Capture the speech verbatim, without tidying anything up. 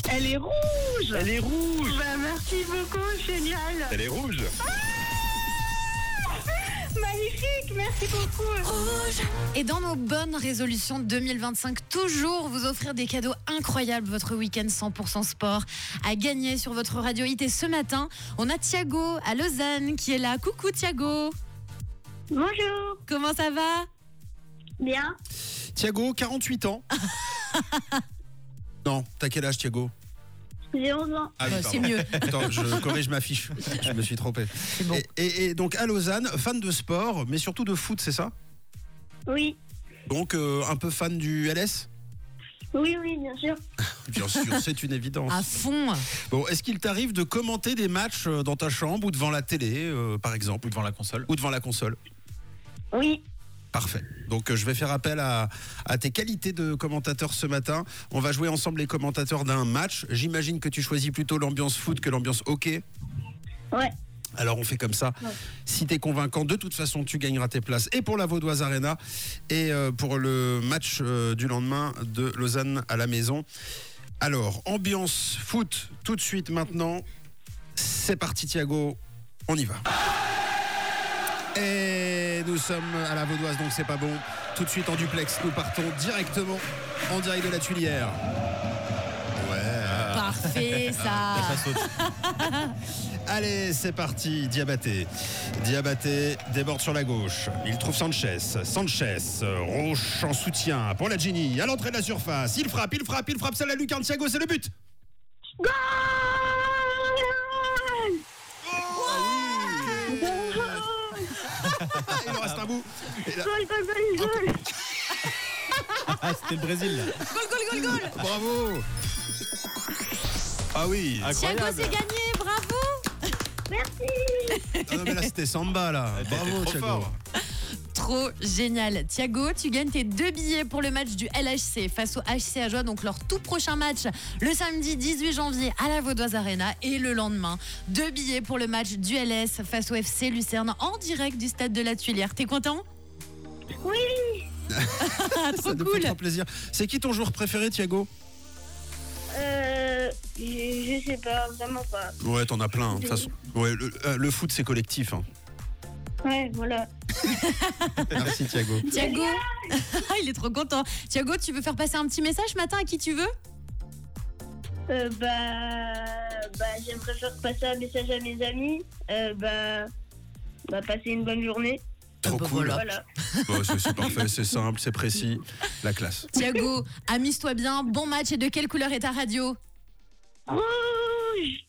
Elle est rouge. Elle est rouge. Bah, merci beaucoup, génial. Elle est rouge. Magnifique, merci beaucoup. Et dans nos bonnes résolutions deux mille vingt-cinq, toujours vous offrir des cadeaux incroyables, votre week-end cent pour cent sport à gagner sur votre radio hit. Et ce matin, on a Thiago à Lausanne qui est là. Coucou Thiago. Bonjour. Comment ça va? Bien. Thiago, quarante-huit ans. Non, t'as quel âge Thiago? J'ai onze ans. Ah oui, Euh, pardon. c'est mieux. Attends, je corrige ma fiche. Je me suis trompé. C'est bon. Et, et- et donc à Lausanne, fan de sport, mais surtout de foot, c'est ça? Oui. Donc euh, un peu fan du L S? Oui, oui, bien sûr. Bien sûr, c'est une évidence. À fond. Bon, est-ce qu'il t'arrive de commenter des matchs euh, dans ta chambre ou devant la télé, euh, par exemple, Ou devant la console. ou devant la console? Oui. Parfait. Donc euh, je vais faire appel à, à tes qualités de commentateur ce matin. On va jouer ensemble les commentateurs d'un match. J'imagine que tu choisis plutôt l'ambiance foot que l'ambiance hockey. Ouais. Alors on fait comme ça. Ouais. Si t'es convaincant, de toute façon tu gagneras tes places et pour la Vaudoise Arena et euh, pour le match euh, du lendemain de Lausanne à la maison. Alors, ambiance foot tout de suite maintenant. C'est parti Thiago, on y va. Et nous sommes à la Vaudoise, donc c'est pas bon. Tout de suite en duplex, nous partons directement en direct de la Tuilière. Ouais. Parfait ça. Ça saute. Allez, c'est parti, Diabaté. Diabaté déborde sur la gauche. Il trouve Sanchez. Sanchez, Roche en soutien pour la Gini. À l'entrée de la surface. Il frappe, il frappe, il frappe. C'est la lucarne. Thiago, c'est le but. Goal. Il en reste un bout. Et là, Goal, goal, goal, goal. Ah, c'était le Brésil là. Goal, goal, goal, goal. bravo. Ah oui. Thiago, c'est gagné, bravo. Merci. Ah non, mais là, c'était Samba, là. T'étais Bravo, trop Thiago. fort. Trop génial. Thiago, tu gagnes tes deux billets pour le match du L H C face au H C Ajoie, donc leur tout prochain match le samedi dix-huit janvier à la Vaudoise Arena et le lendemain, deux billets pour le match du L S face au F C Lucerne en direct du stade de la Tuilière. T'es content? Oui. Ah, trop Ça nous fait cool. trop plaisir. C'est qui ton joueur préféré, Thiago? Euh, je, je sais pas, vraiment pas. Ouais, t'en as plein. De toute façon, ouais, le, euh, le foot, c'est collectif. Hein. Ouais, voilà. Merci, Thiago. Thiago, il est trop content. Thiago, tu veux faire passer un petit message ce matin à qui tu veux? Euh, bah, bah, j'aimerais faire passer un message à mes amis. Euh, bah, bah, passer une bonne journée. Trop bah cool. voilà. Voilà. Ouais, c'est c'est parfait, c'est simple, c'est précis. La classe. Thiago, amuse-toi bien, bon match et de quelle couleur est ta radio? Rouge.